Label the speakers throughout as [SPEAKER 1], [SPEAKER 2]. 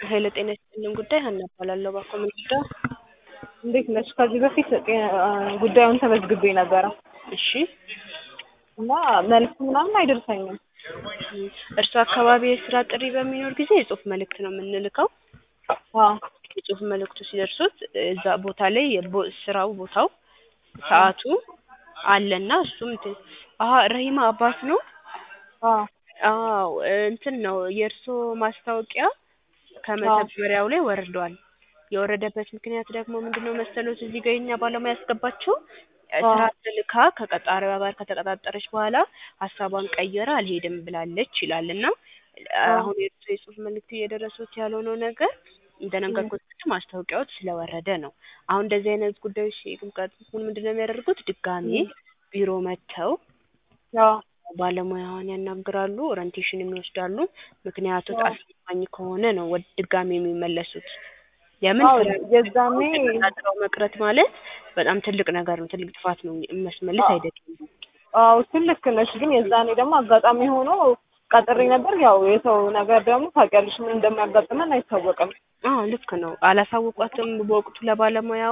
[SPEAKER 1] ኃይለ ጤና ይስጥልኝ ጉዳይ ሀና እባላለሁ ባኮመንዳ።
[SPEAKER 2] እንዴት ነሽ? ከዚህ በፊት ጉዳዩን ተመዝግቤ ነበረ
[SPEAKER 1] እሺ
[SPEAKER 2] እና መልስ ምናምን አይደርሰኝም።
[SPEAKER 1] እርሱ አካባቢ የስራ ጥሪ በሚኖር ጊዜ የጽሁፍ መልእክት ነው የምንልከው።
[SPEAKER 2] አዎ
[SPEAKER 1] የጽሁፍ መልእክቱ ሲደርሱት እዛ ቦታ ላይ ስራው ቦታው ሰዓቱ አለና እሱም ረሂማ አባስ ነው።
[SPEAKER 2] አዎ
[SPEAKER 1] አዎ እንትን ነው የእርሶ ማስታወቂያ ከመተግበሪያው ላይ ወርዷል። የወረደበት ምክንያት ደግሞ ምንድነው መሰሎት? እዚህ ጋር የኛ ባለሙያ ያስገባችው ስራ ልካ ከቀጣሪዋ ጋር ከተቀጣጠረች በኋላ ሀሳቧን ቀይራ አልሄድም ብላለች ይላልና አሁን የጽሁፍ መልእክት እየደረሱት ያልሆነው ነገር እንደነገርኩት ማስታወቂያዎች ስለወረደ ነው። አሁን እንደዚህ አይነት ጉዳዮች ሲቀጥሉ ምንድነው የሚያደርጉት? ድጋሚ ቢሮ መተው ባለሙያውን ያናግራሉ፣ ኦሪንቴሽን ይወስዳሉ። ምክንያቱ አስማኝ ከሆነ ነው ወደ ድጋሚ የሚመለሱት። ለምን
[SPEAKER 2] የዛኔ
[SPEAKER 1] ተጣጣው መቅረት ማለት በጣም ትልቅ ነገር ነው፣ ትልቅ ጥፋት ነው። መስመልስ አይደለም።
[SPEAKER 2] አዎ ትልቅ ነሽ። ግን የዛኔ ደግሞ አጋጣሚ ሆኖ ቀጥሬ ነበር። ያው የሰው ነገር ደግሞ ታውቂያለሽ ምን እንደሚያጋጥመን አይታወቅም።
[SPEAKER 1] አዎ ልክ ነው። አላሳወቋትም በወቅቱ ለባለሙያዋ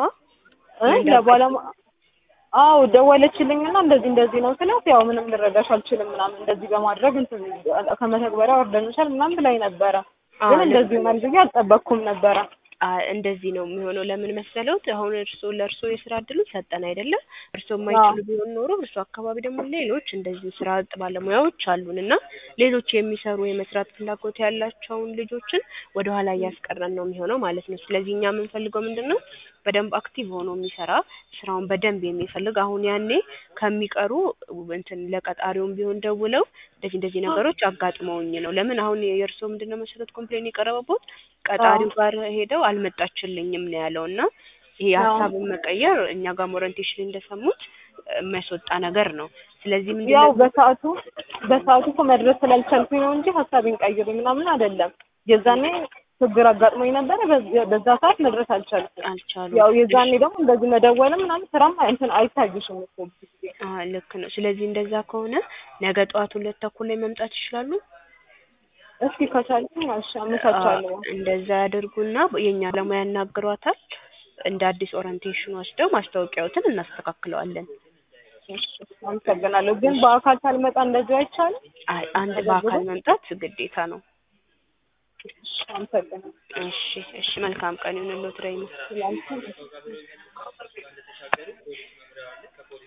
[SPEAKER 2] አዎ ደወለችልኝና እንደዚህ ነው ስላት ያው ምንም ልረዳሽ አልችልም ምናምን እንደዚህ በማድረግ እንትን ከመተግበሪያ ወርደንሻል ምናምን ብላኝ ነበረ። ግን እንደዚህ ማለት አልጠበቅኩም ነበረ።
[SPEAKER 1] እንደዚህ ነው የሚሆነው። ለምን መሰለውት? አሁን ለእርሶ የስራ እድሉ ሰጠን አይደለም? እርሶ የማይችሉ ቢሆን ኖሮ እርሶ አካባቢ ደግሞ ሌሎች እንደዚህ ስራ አጥ ባለሙያዎች አሉንና ሌሎች የሚሰሩ የመስራት ፍላጎት ያላቸውን ልጆችን ወደ ኋላ እያስቀረን ነው የሚሆነው ማለት ነው። ስለዚህ እኛ የምንፈልገው ምንድነው? በደንብ አክቲቭ ሆኖ የሚሰራ ስራውን በደንብ የሚፈልግ አሁን ያኔ ከሚቀሩ እንትን ለቀጣሪውም ቢሆን ደውለው እንደዚህ ነገሮች አጋጥመውኝ ነው። ለምን አሁን የእርሶ ምንድነው መሰረት ኮምፕሌን የቀረበበት ቀጣሪው ጋር ሄደው አልመጣችልኝም ነው ያለውና ይሄ ሐሳቡን መቀየር እኛ ጋር ኦሪንቴሽን እንደሰሙት የሚያስወጣ ነገር ነው። ስለዚህ ምንድነው
[SPEAKER 2] ያው በሰዓቱ መድረስ ስላልቻልኩኝ ነው እንጂ ሐሳቤን ቀይሬ ምናምን አይደለም። የዛኔ ችግር አጋጥሞኝ ነበር። በዛ ሰዓት መድረስ አልቻልኩም። ያው የዛኔ ደግሞ እንደዚህ መደወልም ምናምን ስራም እንትን አይታይሽም እኮ።
[SPEAKER 1] ልክ ነው። ስለዚህ እንደዛ ከሆነ ነገ ጠዋት 2 ተኩል ላይ መምጣት ይችላሉ?
[SPEAKER 2] እስኪ ከቻልኩኝ አመቻቻለሁ።
[SPEAKER 1] እንደዛ ያድርጉና የኛ ባለሙያ ያናግሯታል። እንደ አዲስ ኦሪንቴሽን ወስደው ማስታወቂያዎትን እናስተካክለዋለን።
[SPEAKER 2] እሺ አመሰግናለሁ። ግን በአካል ሳልመጣ እንደዚህ አይቻልም?
[SPEAKER 1] አንድ በአካል መምጣት ግዴታ ነው።
[SPEAKER 2] አመሰግናለሁ።
[SPEAKER 1] እሺ መልካም ቀን ይሁንልዎት ረሂማ።